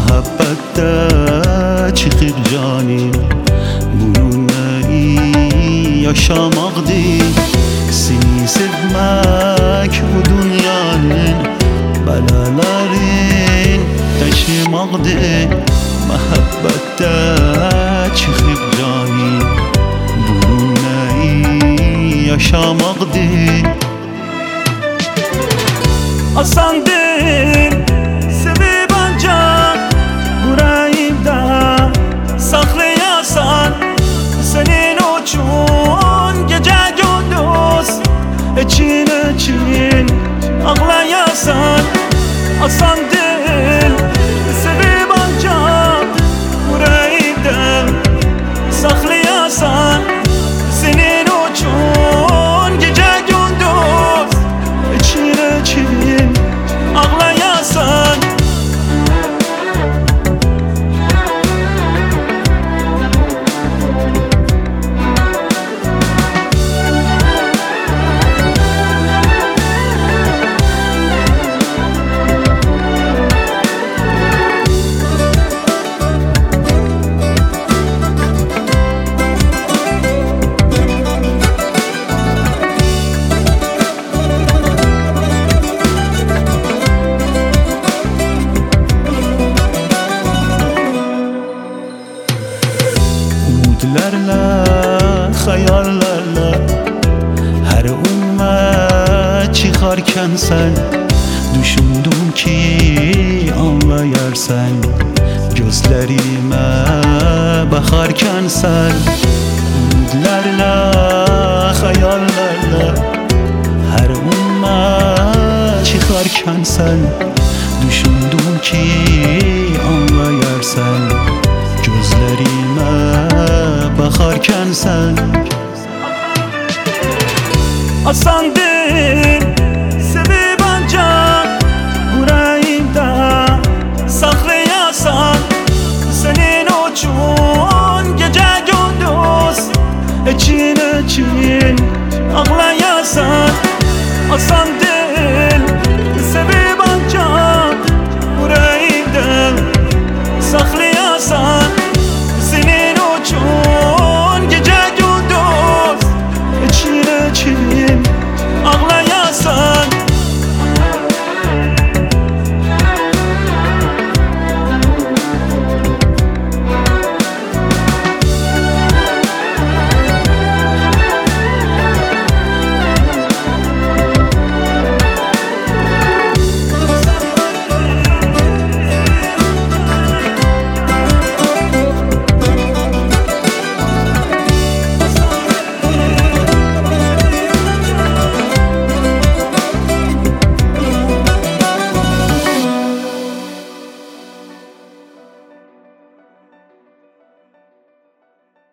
Muhabbette çıkıp canim bununla iyi yaşamaktı. Seni sevmek bu dünyanın belaların taşımaktı. Muhabbette çıkıp canim bununla iyi yaşamaktı. Asan değil sevip ancak yüreğimde saklayasan, senin için gece gündüz için için ağlayasan. Asan değil sevip ancak yüreğimde saklayasan, senin için gece gündüz için için ağlayasan. Umutlarla, hayallerle her umma çıkarken sen, düşündüm ki anlayarsan, gözlerime bakarken sen. Umutlarla, hayallerle her umma çıkarken sen, düşündüm ki anlayarsan, gözlerime bakarken sen.